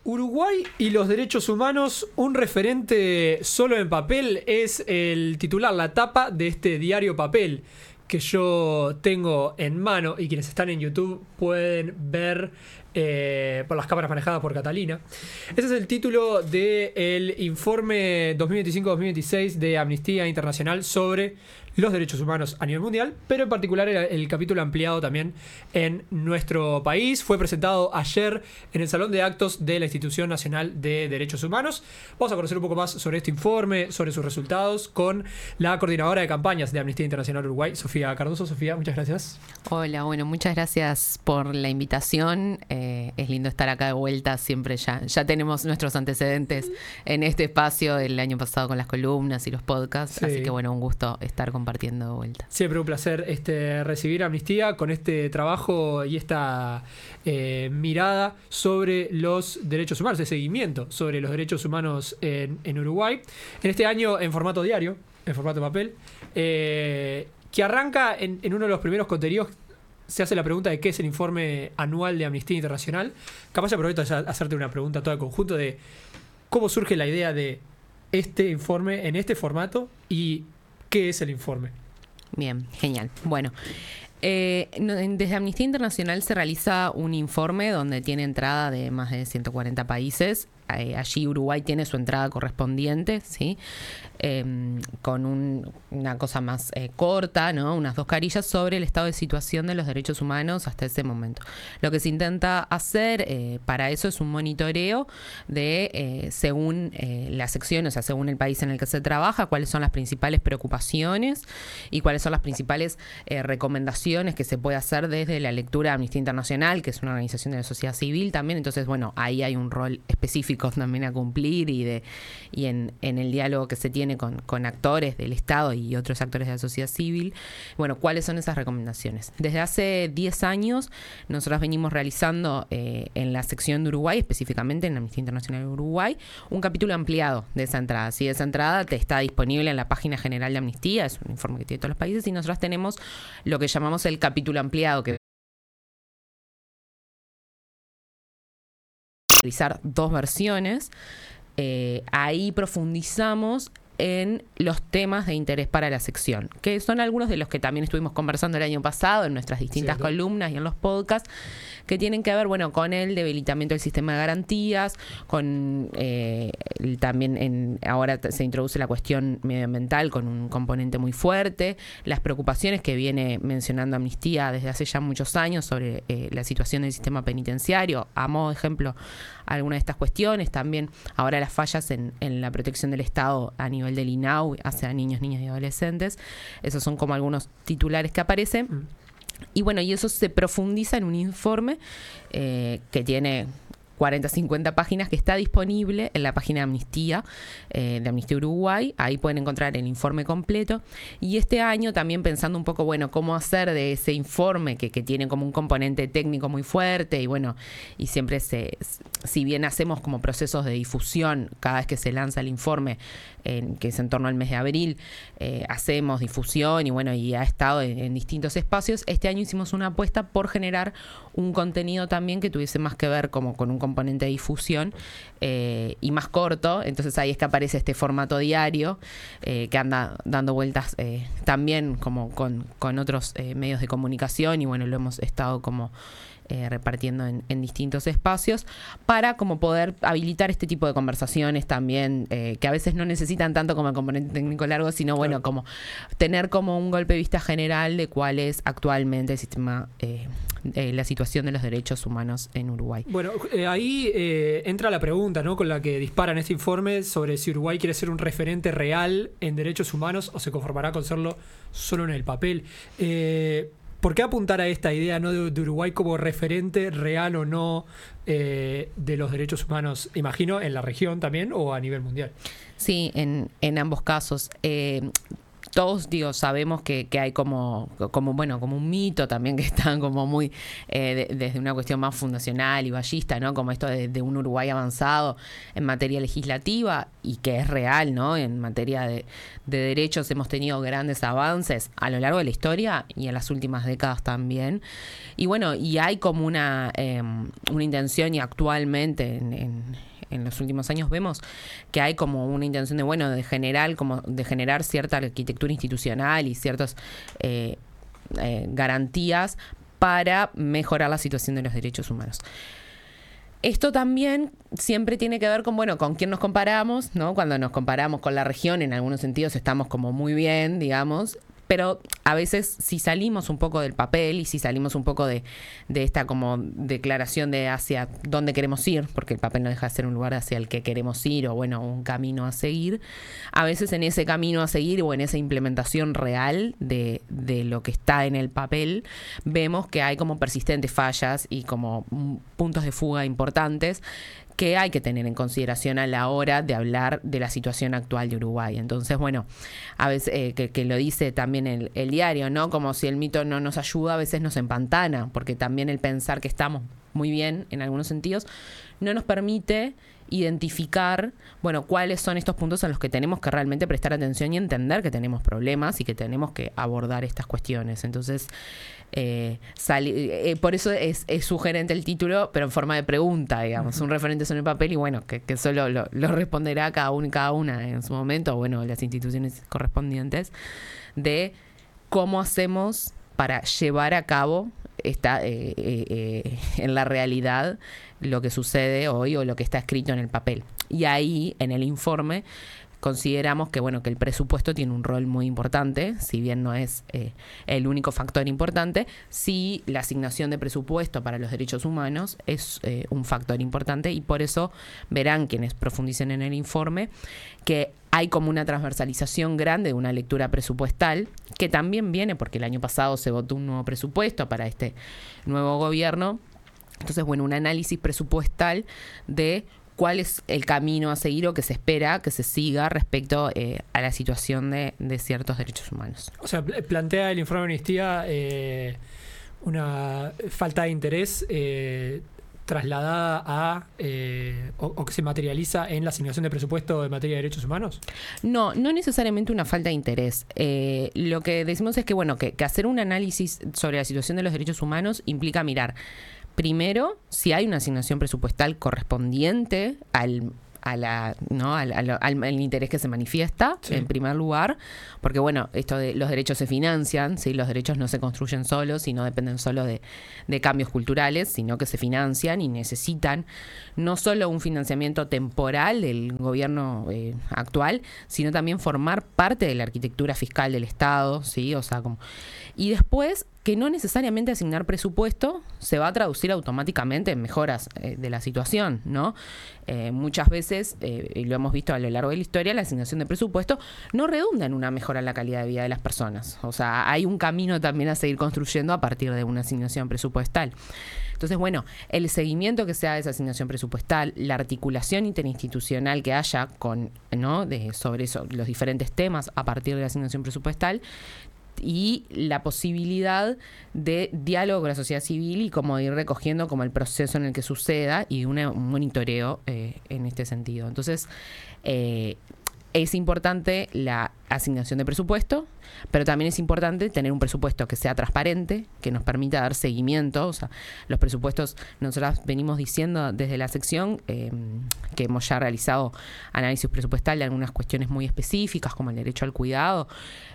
Uruguay y los derechos humanos, un referente solo en papel, es el titular, la tapa de este diario papel que yo tengo en mano y quienes están en YouTube pueden ver por las cámaras manejadas por Catalina. Ese es el título del informe 2025-2026 de Amnistía Internacional sobre los derechos humanos a nivel mundial, pero en particular el capítulo ampliado también en nuestro país. Fue presentado ayer en el Salón de Actos de la Institución Nacional de Derechos Humanos. Vamos a conocer un poco más sobre este informe, sobre sus resultados, con la coordinadora de campañas de Amnistía Internacional Uruguay, Sofía Cardoso. Sofía, muchas gracias. Hola, bueno, muchas gracias por la invitación. Es lindo estar acá de vuelta, siempre ya tenemos nuestros antecedentes en este espacio el año pasado con las columnas y los podcasts, sí. Así que bueno, un gusto estar compartiendo de vuelta. Siempre un placer recibir Amnistía con este trabajo y esta mirada sobre los derechos humanos, de seguimiento sobre los derechos humanos en Uruguay. En este año en formato diario, en formato papel, que arranca en uno de los primeros contenidos. Se hace la pregunta de qué es el informe anual de Amnistía Internacional. Capaz aprovecho a hacerte una pregunta toda conjunto de cómo surge la idea de este informe en este formato y qué es el informe. Bien, genial. Bueno, desde Amnistía Internacional se realiza un informe donde tiene entrada de más de 140 países. Allí Uruguay tiene su entrada correspondiente, ¿sí? Con una cosa más corta, ¿no? Unas 2 carillas sobre el estado de situación de los derechos humanos hasta ese momento. Lo que se intenta hacer para eso es un monitoreo de, según la sección, o sea, según el país en el que se trabaja, cuáles son las principales preocupaciones y cuáles son las principales recomendaciones que se puede hacer desde la lectura de Amnistía Internacional, que es una organización de la sociedad civil también. Entonces, bueno, ahí hay un rol específico también a cumplir y en el diálogo que se tiene con actores del Estado y otros actores de la sociedad civil. Bueno, ¿cuáles son esas recomendaciones? Desde hace 10 años nosotros venimos realizando en la sección de Uruguay, específicamente en Amnistía Internacional de Uruguay, un capítulo ampliado de esa entrada. ¿Sí? Esa entrada está disponible en la página general de Amnistía, es un informe que tiene todos los países, y nosotros tenemos lo que llamamos el capítulo ampliado, que realizar 2 versiones. Ahí profundizamos en los temas de interés para la sección, que son algunos de los que también estuvimos conversando el año pasado en nuestras distintas columnas y en los podcasts, que tienen que ver, bueno, con el debilitamiento del sistema de garantías, con también ahora se introduce la cuestión medioambiental con un componente muy fuerte, las preocupaciones que viene mencionando Amnistía desde hace ya muchos años sobre la situación del sistema penitenciario, a modo de ejemplo algunas de estas cuestiones, también ahora las fallas en la protección del Estado a nivel del INAU hacia niños, niñas y adolescentes. Esos son como algunos titulares que aparecen. Y bueno, y eso se profundiza en un informe que tiene 40, 50 páginas, que está disponible en la página de Amnistía, de Amnistía Uruguay. Ahí pueden encontrar el informe completo. Y este año también pensando un poco, bueno, cómo hacer de ese informe que tiene como un componente técnico muy fuerte y bueno, y siempre si bien hacemos como procesos de difusión cada vez que se lanza el informe, que es en torno al mes de abril, hacemos difusión y bueno, y ha estado en distintos espacios. Este año hicimos una apuesta por generar un contenido también que tuviese más que ver como con un componente de difusión y más corto. Entonces ahí es que aparece este formato diario que anda dando vueltas también como con otros medios de comunicación y bueno, lo hemos estado como repartiendo en distintos espacios para como poder habilitar este tipo de conversaciones también que a veces no necesitan tanto como el componente técnico largo, sino bueno, como tener como un golpe de vista general de cuál es actualmente el sistema, la situación de los derechos humanos en Uruguay. Bueno, ahí entra la pregunta, ¿no?, con la que disparan este informe sobre si Uruguay quiere ser un referente real en derechos humanos o se conformará con serlo solo en el papel. ¿Por qué apuntar a esta idea, ¿no?, de Uruguay como referente real o no de los derechos humanos, imagino, en la región también o a nivel mundial? Sí, en ambos casos. todos, digo, sabemos que hay como un mito también que está como muy desde una cuestión más fundacional y ballista, ¿no? Como esto de un Uruguay avanzado en materia legislativa, y que es real, ¿no? En materia de derechos hemos tenido grandes avances a lo largo de la historia y en las últimas décadas también. Y bueno, y hay como una intención, y actualmente en los últimos años vemos que hay como una intención de generar cierta arquitectura institucional y ciertas garantías para mejorar la situación de los derechos humanos. Esto también siempre tiene que ver con quién nos comparamos, ¿no? Cuando nos comparamos con la región, en algunos sentidos estamos como muy bien, digamos. Pero a veces, si salimos un poco del papel y si salimos un poco de esta como declaración de hacia dónde queremos ir, porque el papel no deja de ser un lugar hacia el que queremos ir, o un camino a seguir, a veces en ese camino a seguir o en esa implementación real de lo que está en el papel, vemos que hay como persistentes fallas y como puntos de fuga importantes que hay que tener en consideración a la hora de hablar de la situación actual de Uruguay. Entonces, a veces que lo dice también el diario, ¿no? Como si el mito no nos ayuda, a veces nos empantana, porque también el pensar que estamos muy bien en algunos sentidos no nos permite identificar, cuáles son estos puntos en los que tenemos que realmente prestar atención y entender que tenemos problemas y que tenemos que abordar estas cuestiones. Entonces, por eso es sugerente el título, pero en forma de pregunta, digamos, un referente sobre el papel, y que solo lo responderá cada uno y cada una en su momento, las instituciones correspondientes, de cómo hacemos para llevar a cabo en la realidad lo que sucede hoy o lo que está escrito en el papel. Y ahí, en el informe, consideramos que el presupuesto tiene un rol muy importante, si bien no es el único factor importante. Sí, la asignación de presupuesto para los derechos humanos es un factor importante, y por eso verán quienes profundicen en el informe que hay como una transversalización grande de una lectura presupuestal, que también viene porque el año pasado se votó un nuevo presupuesto para este nuevo gobierno. Entonces, un análisis presupuestal de cuál es el camino a seguir o que se espera que se siga respecto a la situación de ciertos derechos humanos. O sea, plantea el informe de Amnistía una falta de interés trasladada a o que se materializa en la asignación de presupuesto en materia de derechos humanos. No necesariamente una falta de interés. Lo que decimos es que hacer un análisis sobre la situación de los derechos humanos implica mirar primero si hay una asignación presupuestal correspondiente al interés que se manifiesta, sí, en primer lugar, porque esto de los derechos se financian, ¿sí? Los derechos no se construyen solos y no dependen solo de cambios culturales, sino que se financian y necesitan no solo un financiamiento temporal del gobierno actual, sino también formar parte de la arquitectura fiscal del Estado, ¿sí? Y después, que no necesariamente asignar presupuesto se va a traducir automáticamente en mejoras de la situación, ¿no? Muchas veces, y lo hemos visto a lo largo de la historia, la asignación de presupuesto no redunda en una mejora en la calidad de vida de las personas. O sea, hay un camino también a seguir construyendo a partir de una asignación presupuestal. Entonces, el seguimiento que se haga de esa asignación presupuestal, la articulación interinstitucional que haya sobre eso, los diferentes temas a partir de la asignación presupuestal, y la posibilidad de diálogo con la sociedad civil y como ir recogiendo como el proceso en el que suceda y un monitoreo en este sentido. Entonces, es importante la asignación de presupuesto, pero también es importante tener un presupuesto que sea transparente, que nos permita dar seguimiento. O sea, los presupuestos, nosotros venimos diciendo desde la sección que hemos ya realizado análisis presupuestal de algunas cuestiones muy específicas, como el derecho al cuidado,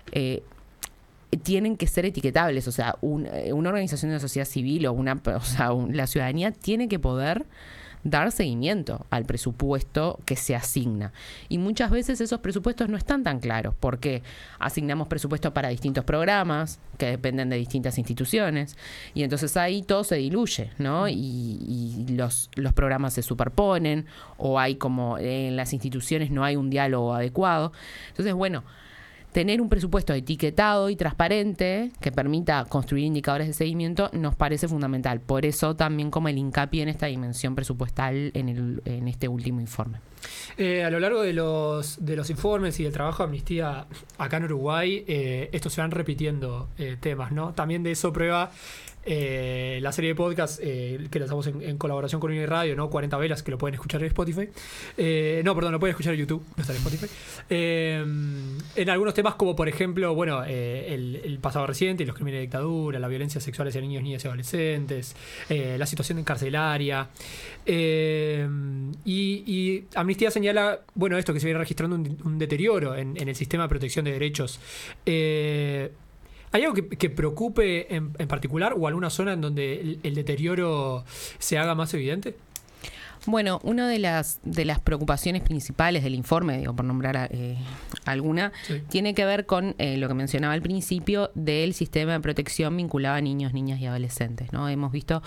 tienen que ser etiquetables. O sea, una organización de la sociedad civil la ciudadanía tiene que poder dar seguimiento al presupuesto que se asigna. Y muchas veces esos presupuestos no están tan claros, porque asignamos presupuestos para distintos programas que dependen de distintas instituciones, y entonces ahí todo se diluye, ¿no? Y los programas se superponen, o hay como en las instituciones no hay un diálogo adecuado. Entonces, tener un presupuesto etiquetado y transparente que permita construir indicadores de seguimiento nos parece fundamental. Por eso también como el hincapié en esta dimensión presupuestal en este último informe. A lo largo de los informes y del trabajo de Amnistía acá en Uruguay, estos se van repitiendo temas, ¿no? También de eso prueba la serie de podcasts que la hacemos en colaboración con Uniradio, ¿no? 40 velas, que lo pueden escuchar en Spotify. Lo pueden escuchar en YouTube, no está en Spotify. En algunos temas como, por ejemplo, bueno, el pasado reciente, los crímenes de dictadura, la violencia sexual hacia niños, niñas y adolescentes, la situación carcelaria. Y Amnistía señala, bueno, esto que se viene registrando un deterioro en el sistema de protección de derechos. ¿Hay algo que preocupe en particular o alguna zona en donde el deterioro se haga más evidente? Bueno, una de las preocupaciones principales del informe, digo, por nombrar alguna, sí, tiene que ver con lo que mencionaba al principio del sistema de protección vinculado a niños, niñas y adolescentes, ¿no? Hemos visto,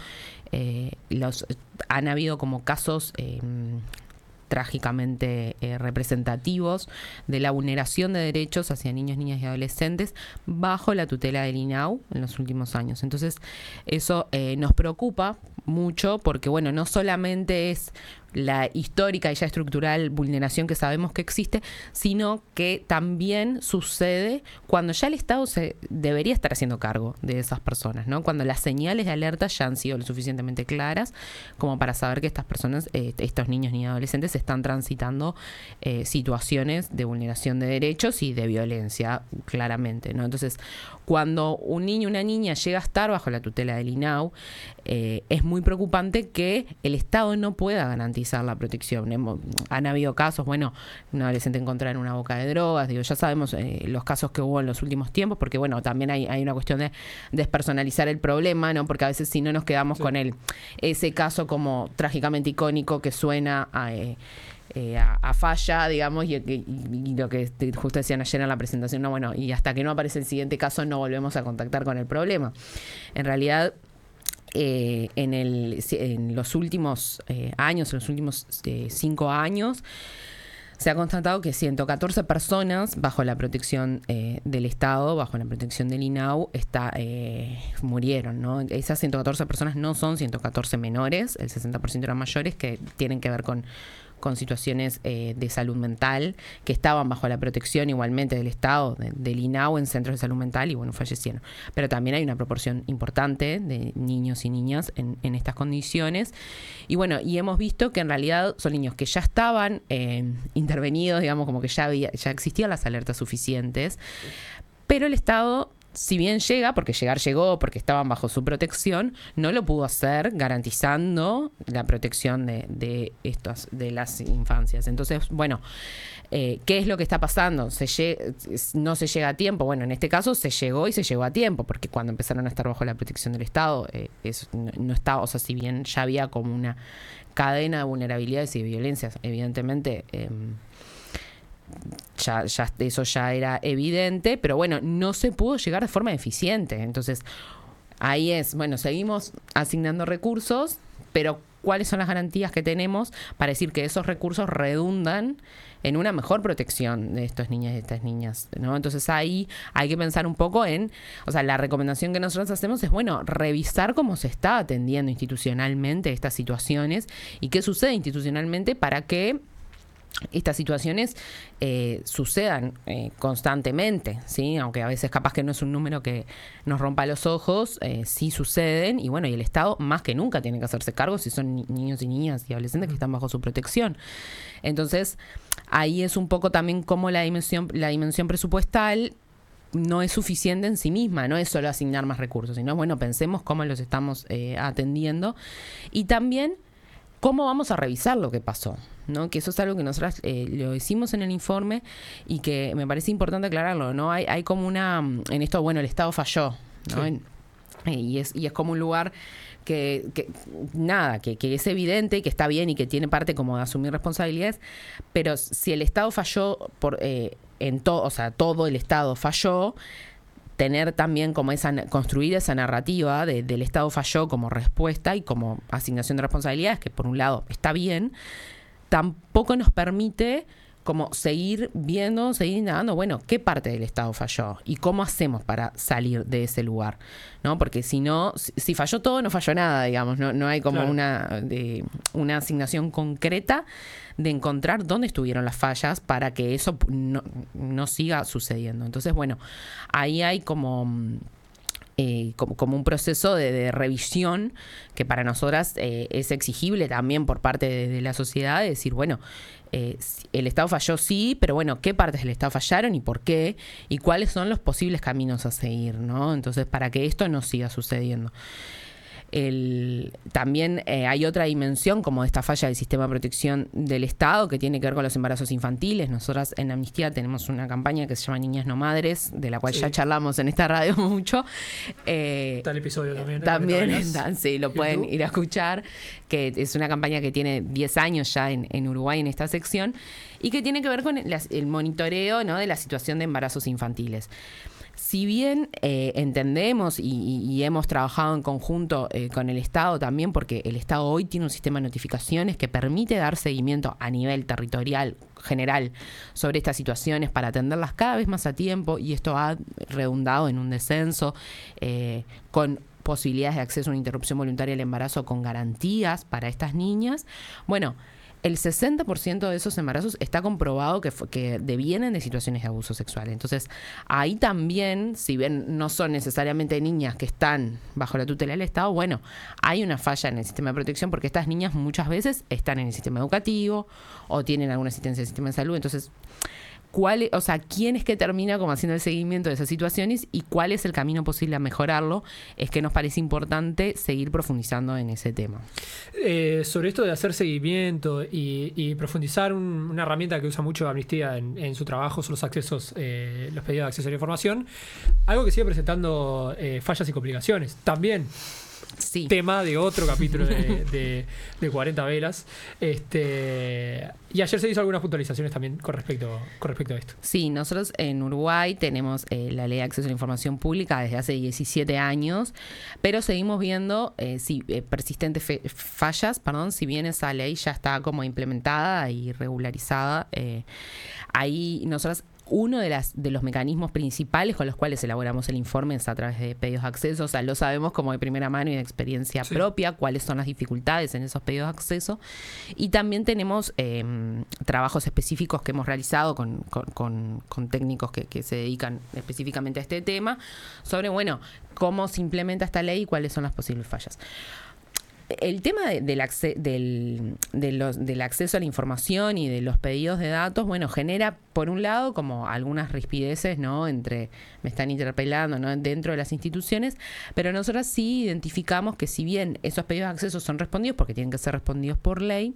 han habido como casos trágicamente representativos de la vulneración de derechos hacia niños, niñas y adolescentes bajo la tutela del INAU en los últimos años. Entonces, eso nos preocupa mucho porque, bueno, no solamente es la histórica y ya estructural vulneración que sabemos que existe, sino que también sucede cuando ya el Estado se debería estar haciendo cargo de esas personas, ¿no? Cuando las señales de alerta ya han sido lo suficientemente claras como para saber que estas personas, estos niños ni adolescentes, están transitando situaciones de vulneración de derechos y de violencia, claramente, ¿no? Entonces, cuando un niño o una niña llega a estar bajo la tutela del INAU, es muy preocupante que el Estado no pueda garantizar la protección. Han habido casos, bueno, un adolescente encontrar en una boca de drogas, digo, ya sabemos los casos que hubo en los últimos tiempos, porque bueno, también hay una cuestión de despersonalizar el problema, ¿no? Porque a veces si no nos quedamos con ese caso como trágicamente icónico que suena a falla, digamos, y lo que justo decían ayer en la presentación, no, bueno, y hasta que no aparece el siguiente caso no volvemos a contactar con el problema. En realidad, en los últimos años, en los últimos 5 años, se ha constatado que 114 personas bajo la protección del Estado, bajo la protección del INAU, murieron, ¿no? Esas 114 personas no son 114 menores, el 60% eran mayores, que tienen que ver con situaciones de salud mental, que estaban bajo la protección igualmente del Estado, del INAU en centros de salud mental y bueno, fallecieron. Pero también hay una proporción importante de niños y niñas en estas condiciones. Y bueno, y hemos visto que en realidad son niños que ya estaban intervenidos, digamos, como que ya existían las alertas suficientes, pero el Estado, si bien llega, porque llegar llegó, porque estaban bajo su protección, no lo pudo hacer garantizando la protección de las infancias. Entonces, bueno, ¿qué es lo que está pasando? ¿No se llega a tiempo? Bueno, en este caso se llegó y se llegó a tiempo, porque cuando empezaron a estar bajo la protección del Estado, no estaba, o sea, si bien ya había como una cadena de vulnerabilidades y de violencias, evidentemente eso ya era evidente, pero bueno, no se pudo llegar de forma eficiente. Entonces, ahí bueno, seguimos asignando recursos, pero ¿cuáles son las garantías que tenemos para decir que esos recursos redundan en una mejor protección de estos niños y estas niñas, ¿no? Entonces ahí hay que pensar un poco o sea, la recomendación que nosotros hacemos es, bueno, revisar cómo se está atendiendo institucionalmente estas situaciones y qué sucede institucionalmente para que estas situaciones sucedan constantemente, ¿sí? Aunque a veces capaz que no es un número que nos rompa los ojos, sí suceden, y bueno, y el Estado más que nunca tiene que hacerse cargo si son niños y niñas y adolescentes que están bajo su protección. Entonces, ahí es un poco también como la dimensión presupuestal no es suficiente en sí misma, no es solo asignar más recursos, sino, bueno, pensemos cómo los estamos atendiendo y también cómo vamos a revisar lo que pasó, ¿no? Que eso es algo que nosotros lo decimos en el informe y que me parece importante aclararlo, ¿no? Hay como en esto, bueno, el Estado falló, ¿no? Sí. Y es como un lugar que es evidente y que está bien y que tiene parte como de asumir responsabilidades, pero si el Estado falló o sea, todo el Estado falló, tener también como construir esa narrativa del Estado falló como respuesta y como asignación de responsabilidades, que por un lado está bien, tampoco nos permite como seguir viendo, seguir indagando, bueno, qué parte del Estado falló y cómo hacemos para salir de ese lugar, ¿no? Porque si no, si falló todo, no falló nada, digamos, no hay como una asignación concreta de encontrar dónde estuvieron las fallas para que eso no siga sucediendo. Entonces, bueno, ahí hay como un proceso de revisión que para nosotras es exigible también por parte de la sociedad, de decir, bueno, el Estado falló, sí, pero bueno, ¿qué partes del Estado fallaron y por qué? Y cuáles son los posibles caminos a seguir, ¿no? Entonces, para que esto no siga sucediendo. También hay otra dimensión como esta falla del sistema de protección del Estado que tiene que ver con los embarazos infantiles. Nosotras en Amnistía tenemos una campaña que se llama Niñas No Madres, de la cual ya charlamos en esta radio mucho. Está el episodio también. También está, sí, lo pueden ir a escuchar, que es una campaña que tiene 10 años ya en Uruguay en esta sección y que tiene que ver con el monitoreo, ¿no?, de la situación de embarazos infantiles. Si bien entendemos y hemos trabajado en conjunto con el Estado también, porque el Estado hoy tiene un sistema de notificaciones que permite dar seguimiento a nivel territorial general sobre estas situaciones para atenderlas cada vez más a tiempo, y esto ha redundado en un descenso con posibilidades de acceso a una interrupción voluntaria del embarazo con garantías para estas niñas. Bueno, el 60% de esos embarazos está comprobado que devienen de situaciones de abuso sexual. Entonces, ahí también, si bien no son necesariamente niñas que están bajo la tutela del Estado, bueno, hay una falla en el sistema de protección porque estas niñas muchas veces están en el sistema educativo o tienen alguna asistencia del sistema de salud. Entonces, quién es que termina como haciendo el seguimiento de esas situaciones y cuál es el camino posible a mejorarlo, es que nos parece importante seguir profundizando en ese tema. Sobre esto de hacer seguimiento y profundizar, una herramienta que usa mucho Amnistía en su trabajo son los accesos, los pedidos de acceso a la información, algo que sigue presentando fallas y complicaciones. También sí, tema de otro capítulo de 40 velas. Y ayer se hizo algunas puntualizaciones también con respecto a esto. Sí, nosotros en Uruguay tenemos la Ley de Acceso a la Información Pública desde hace 17 años, pero seguimos viendo persistentes fallas, si bien esa ley ya está como implementada y regularizada. Ahí nosotros, uno de los mecanismos principales con los cuales elaboramos el informe es a través de pedidos de acceso. O sea, lo sabemos como de primera mano y de experiencia propia, cuáles son las dificultades en esos pedidos de acceso. Y también tenemos trabajos específicos que hemos realizado con técnicos que se dedican específicamente a este tema, sobre, bueno, cómo se implementa esta ley y cuáles son las posibles fallas. El tema del acceso a la información y de los pedidos de datos, bueno, genera, por un lado, como algunas rispideces, ¿no?, entre me están interpelando, ¿no?, dentro de las instituciones, pero nosotros sí identificamos que si bien esos pedidos de acceso son respondidos, porque tienen que ser respondidos por ley,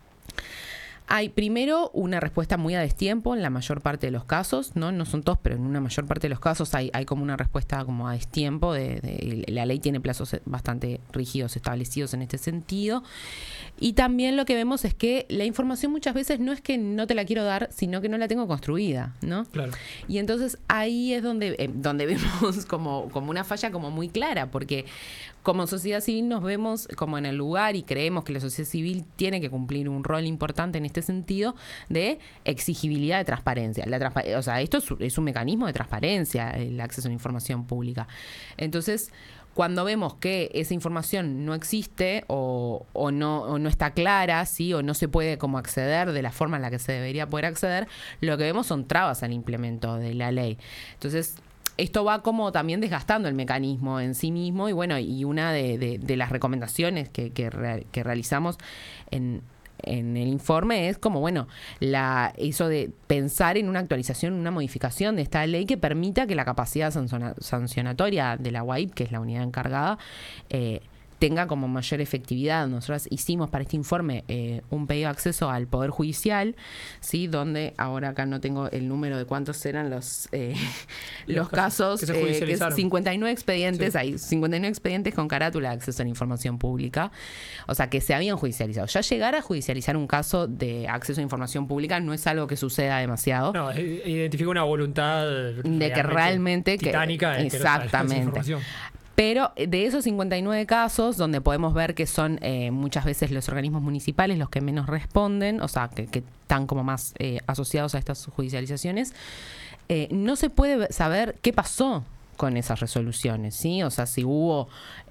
hay primero una respuesta muy a destiempo en la mayor parte de los casos, no son todos, pero en una mayor parte de los casos hay como una respuesta como a destiempo. La ley tiene plazos bastante rígidos establecidos en este sentido. Y también lo que vemos es que la información muchas veces no es que no te la quiero dar, sino que no la tengo construida, ¿no? Claro. Y entonces ahí es donde vemos como una falla como muy clara, porque como sociedad civil nos vemos como en el lugar y creemos que la sociedad civil tiene que cumplir un rol importante en este sentido de exigibilidad de transparencia. O sea, esto es un mecanismo de transparencia, el acceso a la información pública. Entonces, cuando vemos que esa información no existe o no está clara, ¿sí?, o no se puede como acceder de la forma en la que se debería poder acceder, lo que vemos son trabas al implemento de la ley. Entonces, esto va como también desgastando el mecanismo en sí mismo, y bueno, y una de las recomendaciones que realizamos en el informe es como, bueno, eso de pensar en una actualización, una modificación de esta ley que permita que la capacidad sancionatoria de la UAIP, que es la unidad encargada, tenga como mayor efectividad. Nosotros hicimos para este informe un pedido de acceso al Poder Judicial, ¿sí?, donde ahora acá no tengo el número de cuántos eran los casos, que se judicializaron. 59 expedientes, hay 59 expedientes con carátula de acceso a la información pública, o sea, que se habían judicializado. Ya llegar a judicializar un caso de acceso a información pública no es algo que suceda demasiado. No, identifica una voluntad de que realmente titánica exactamente. Pero de esos 59 casos, donde podemos ver que son muchas veces los organismos municipales los que menos responden, o sea, que están como más asociados a estas judicializaciones, no se puede saber qué pasó con esas resoluciones, ¿sí? O sea, si hubo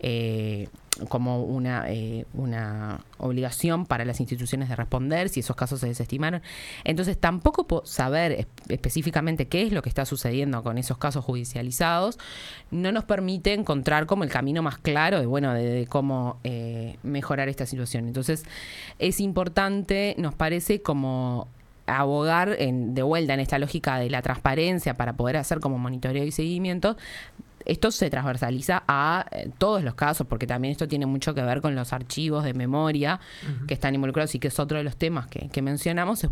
como una obligación para las instituciones de responder, si esos casos se desestimaron. Entonces, tampoco puedo saber específicamente qué es lo que está sucediendo con esos casos judicializados. No nos permite encontrar como el camino más claro de cómo mejorar esta situación. Entonces, es importante, nos parece, como abogar de vuelta en esta lógica de la transparencia para poder hacer como monitoreo y seguimiento. Esto se transversaliza a todos los casos, porque también esto tiene mucho que ver con los archivos de memoria que están involucrados, y que es otro de los temas que mencionamos, es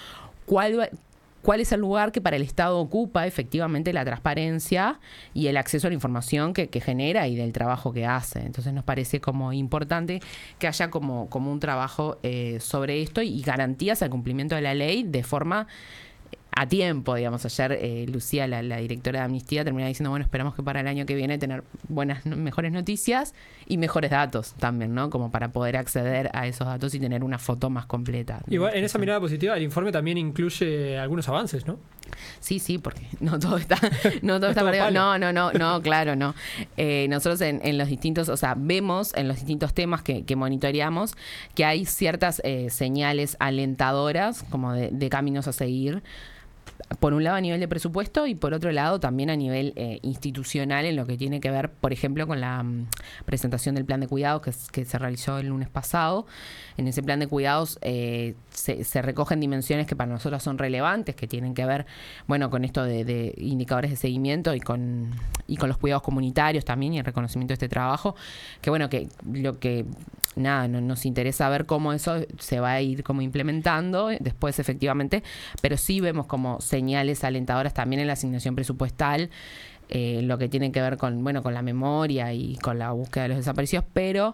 ¿cuál es el lugar que para el Estado ocupa efectivamente la transparencia y el acceso a la información que genera y del trabajo que hace? Entonces nos parece como importante que haya como un trabajo sobre esto y garantías al cumplimiento de la ley de forma a tiempo, digamos. Ayer Lucía, la directora de Amnistía, terminaba diciendo, bueno, esperamos que para el año que viene tener mejores noticias y mejores datos también, ¿no? Como para poder acceder a esos datos y tener una foto más completa. Igual, en esa mirada positiva, el informe también incluye algunos avances, ¿no? Sí, porque no todo está perdido. No, claro, no. Nosotros en los distintos, o sea, vemos en los distintos temas que monitoreamos que hay ciertas señales alentadoras como de caminos a seguir. Por un lado a nivel de presupuesto y por otro lado también a nivel institucional, en lo que tiene que ver, por ejemplo, con la presentación del plan de cuidados que se realizó el lunes pasado. En ese plan de cuidados se recogen dimensiones que para nosotros son relevantes, que tienen que ver, bueno, con esto de indicadores de seguimiento y con los cuidados comunitarios también, y el reconocimiento de este trabajo, que bueno, que lo que nos interesa ver cómo eso se va a ir como implementando después efectivamente, pero sí vemos como señales alentadoras también en la asignación presupuestal, lo que tiene que ver con la memoria y con la búsqueda de los desaparecidos, pero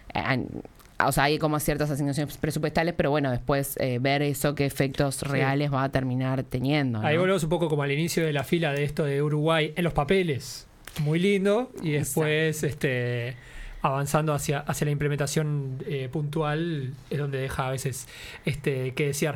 o sea, hay como ciertas asignaciones presupuestales, pero bueno, después ver eso qué efectos reales va a terminar teniendo, ¿no? Ahí volvemos un poco como al inicio de la fila de esto de Uruguay en los papeles, muy lindo, y después avanzando hacia la implementación puntual es donde deja a veces que desear.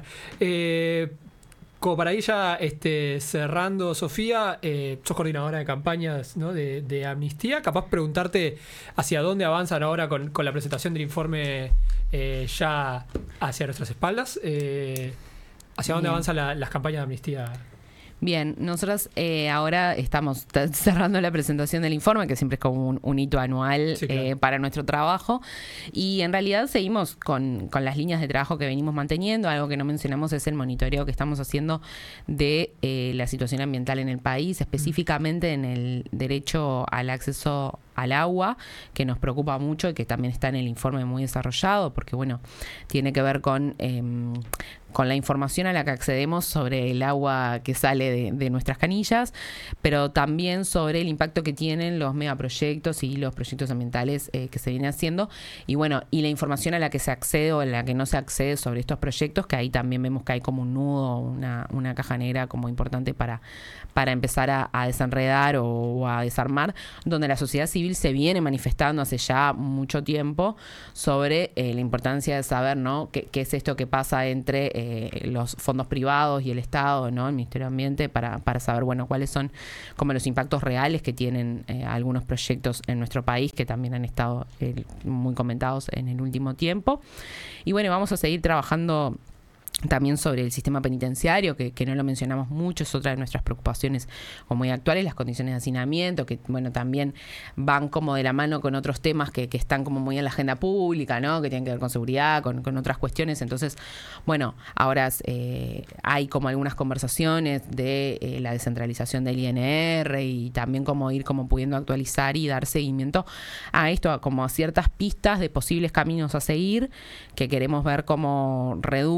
Como para ir ya cerrando, Sofía, sos coordinadora de campañas, ¿no? de Amnistía. Capaz preguntarte hacia dónde avanzan ahora con la presentación del informe ya hacia nuestras espaldas. ¿Hacia dónde avanzan las campañas de Amnistía? Bien, nosotros ahora estamos cerrando la presentación del informe, que siempre es como un hito anual, sí, claro, para nuestro trabajo, y en realidad seguimos con las líneas de trabajo que venimos manteniendo. Algo que no mencionamos es el monitoreo que estamos haciendo de la situación ambiental en el país, específicamente en el derecho al acceso al agua, que nos preocupa mucho y que también está en el informe muy desarrollado, porque bueno, tiene que ver con la información a la que accedemos sobre el agua que sale de nuestras canillas, pero también sobre el impacto que tienen los megaproyectos y los proyectos ambientales que se vienen haciendo, y bueno, y la información a la que se accede o a la que no se accede sobre estos proyectos, que ahí también vemos que hay como un nudo, una caja negra como importante para empezar a desenredar o a desarmar, donde la sociedad civil se viene manifestando hace ya mucho tiempo sobre la importancia de saber, ¿no?, qué es esto que pasa entre los fondos privados y el Estado, ¿no?, el Ministerio de Ambiente, para saber, bueno, cuáles son como los impactos reales que tienen algunos proyectos en nuestro país, que también han estado muy comentados en el último tiempo. Y bueno, vamos a seguir trabajando también sobre el sistema penitenciario, que no lo mencionamos mucho, es otra de nuestras preocupaciones muy actuales, las condiciones de hacinamiento, que bueno, también van como de la mano con otros temas que están como muy en la agenda pública, ¿no?, que tienen que ver con seguridad, con otras cuestiones. Entonces, bueno, ahora hay como algunas conversaciones de la descentralización del INR, y también como ir como pudiendo actualizar y dar seguimiento a esto, como a ciertas pistas de posibles caminos a seguir, que queremos ver cómo redundan o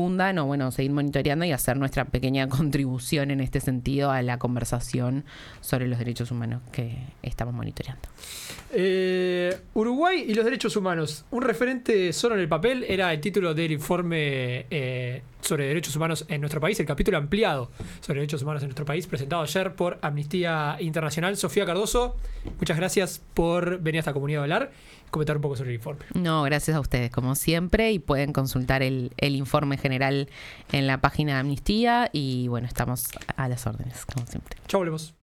bueno, seguir monitoreando y hacer nuestra pequeña contribución en este sentido a la conversación sobre los derechos humanos que estamos monitoreando. Uruguay y los derechos humanos. Un referente solo en el papel era el título del informe sobre derechos humanos en nuestro país, el capítulo ampliado sobre derechos humanos en nuestro país, presentado ayer por Amnistía Internacional. Sofía Cardoso, muchas gracias por venir a esta comunidad a hablar y comentar un poco sobre el informe. No, gracias a ustedes, como siempre, y pueden consultar el informe general en la página de Amnistía y bueno, estamos a las órdenes, como siempre. Chao, volvemos.